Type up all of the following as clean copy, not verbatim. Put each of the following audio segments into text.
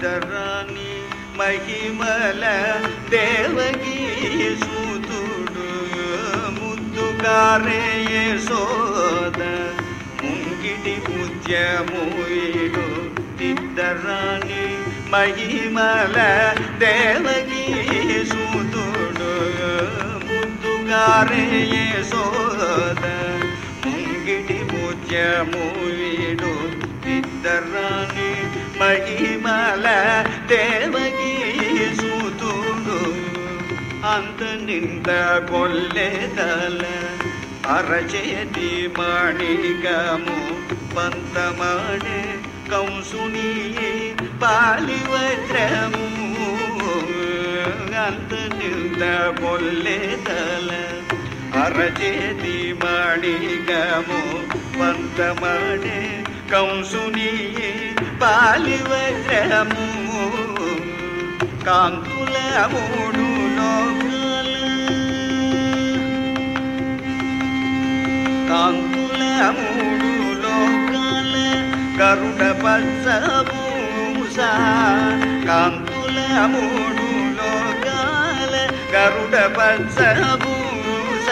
ఇద్దరాని మహిమల దేవకీ సూతుడు ముద్దుగారే యశోద ముంగిటి ముత్యముడు ఇద్దరాని మహిమల దేవకీ సూతుడు ముద్దుగారే యశోద ముంగిటి ముత్యముడు ఇద్దరాని మహిమల దేవకీ సూతుడు అంత నింద కొల్లెదల అరచేతి మాణికము పంతమాడే కంసుని పాలివజ్రము అంత నింద కొల్లెదల అరచేతి మాణికము పంతమాడే కంసుని పాలివజ్రము కాంతుల మూడు లోకాల కాంతుల మూడు లోకాల గరుడ పచ్చభూష కాంతుల మూడు లోకాల గరుడ పచ్చభూష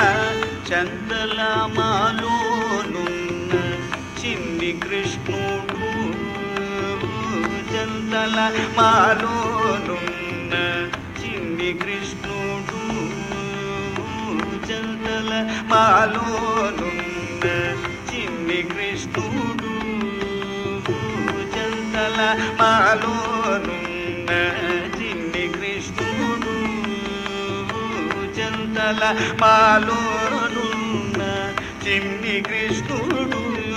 చందలమాలోనున్న చిన్ని కృష్ణుడు చందల మాలోనున్న చిన్ని కృష్ణుడు చందల మాలోనున్న చిన్ని కృష్ణుడు చందల మాలోనున్న చిన్ని కృష్ణుడు చందల మాలోనున్న చిన్ని కృష్ణుడు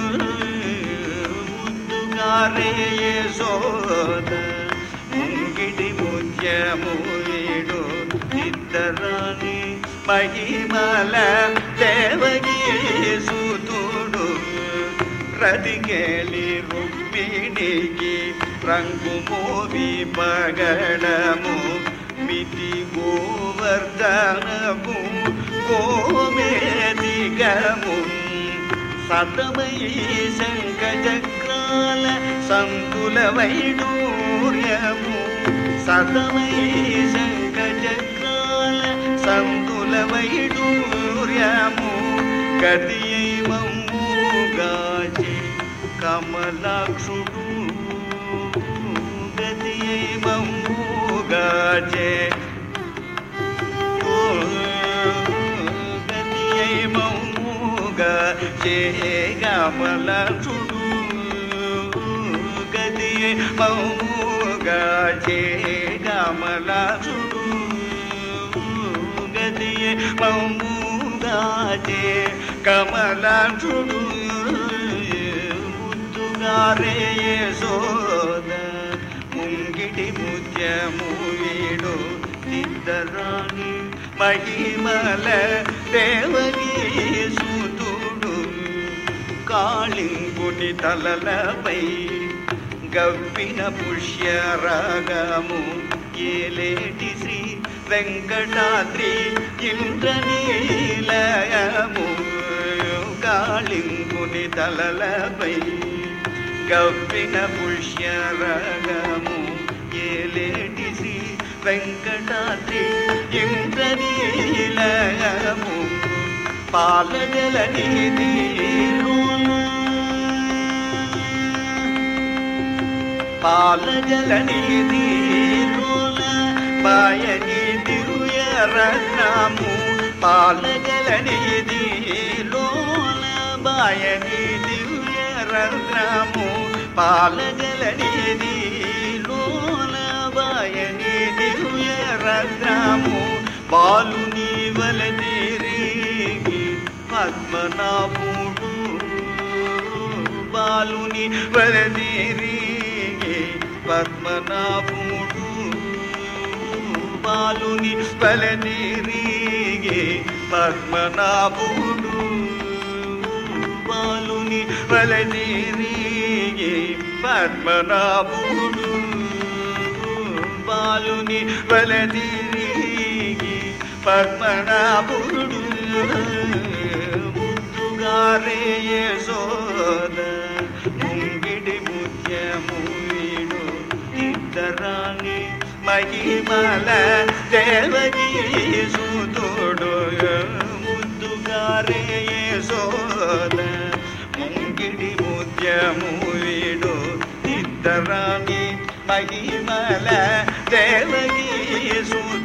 ముద్దుగారే యశోద ముంగిటి ముత్యముడు ఇద్దరాని మహిమల దేవకీ సూతుడు రతికేలి రుక్మిణికి రంగు మోవి పగడము మితి గోవర్ధనము గోమేదికము సతమై శంఖచక్రాల సంతుల వైడూర్యము సతమై శంఖచక్రాల సంతుల వైడూర్యము గతియై మమ్ముగాచి కమలాక్షుడు గతియై మమ్ముగాచే గతియై మమ్ముగాచే కమలాక్షుడు గతియై మమ్ముగాచే కమలాక్షుడు గతియై మమ్ముగాచే కమలాక్షుడు ముద్దుగారే యశోద ముంగిటి ముత్యముడు ఇద్దరాని మహిమల దేవకీ సూతుడు కాళింగుని తలలపై గవ్విన పుష్యరాగము ఏలేటి శ్రీ వెంకటాద్రి ఇంద్రనీలయము కాళింగుని తలలపై గవ్విన పుష్యరాగము ఏలేటి శ్రీ వెంకటాద్రి ఇంద్రనీలయము పాలజల నిధిలోన పాలజల నిధిలోన పాయని దివ్య రత్నము పాలజల నిధిలోన పాయని దివ్య రత్నము పాలజల నిధిలోన పాయని దివ్య రత్నము బాలుని వలదిరిగి పద్మనాభుడు బాలుని వలదిరిగి పద్మనాభుడు బాలుని వలదిరిగి పద్మనాభుడు బాలుని వలదిరిగి పద్మనాభుడు బాలుని వలదిరిగి పద్మనాభుడు ముద్దుగారే యశోద ముంగిడి ముత్యముడు ఇద్దరాని మహిమల దేవకీ సుతుడు ముద్దుగారే యశోద ముంగిడి ముత్యము వీడు ఇద్దరాని మహిమల దేవకీ సుతుడు